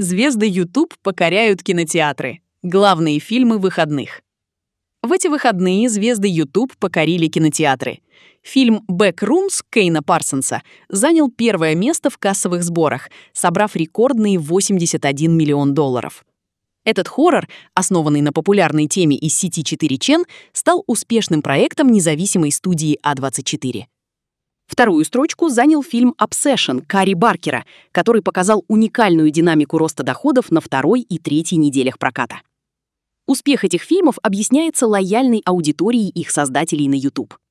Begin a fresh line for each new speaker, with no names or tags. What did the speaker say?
Звезды YouTube покоряют кинотеатры. Главные фильмы выходных. В эти выходные звезды YouTube покорили кинотеатры. Фильм «Backrooms» Кейна Парсонса занял первое место в кассовых сборах, собрав рекордные $81 миллион. Этот хоррор, основанный на популярной теме из сети 4чен, стал успешным проектом независимой студии А24. Вторую строчку занял фильм «Obsession» Кари Баркера, который показал уникальную динамику роста доходов на второй и третьей неделях проката. Успех этих фильмов объясняется лояльной аудиторией их создателей на YouTube.